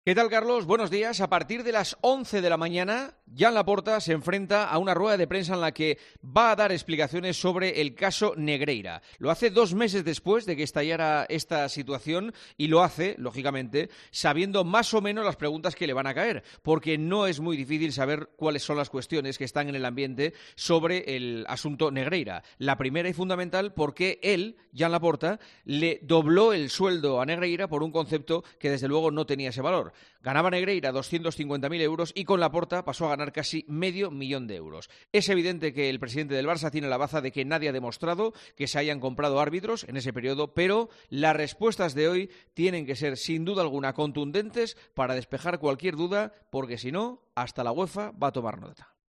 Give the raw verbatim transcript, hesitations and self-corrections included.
¿Qué tal, Carlos? Buenos días. A partir de las once de la mañana, Joan Laporta se enfrenta a una rueda de prensa en la que va a dar explicaciones sobre el caso Negreira. Lo hace dos meses después de que estallara esta situación y lo hace, lógicamente, sabiendo más o menos las preguntas que le van a caer, porque no es muy difícil saber cuáles son las cuestiones que están en el ambiente sobre el asunto Negreira. La primera y fundamental, porque él, Joan Laporta, le dobló el sueldo a Negreira por un concepto que desde luego no tenía ese valor. Ganaba Negreira doscientos cincuenta mil euros y con Laporta pasó a ganar casi medio millón de euros. Es evidente que el presidente del Barça tiene la baza de que nadie ha demostrado que se hayan comprado árbitros en ese periodo, pero las respuestas de hoy tienen que ser sin duda alguna contundentes para despejar cualquier duda, porque si no, hasta la UEFA va a tomar nota.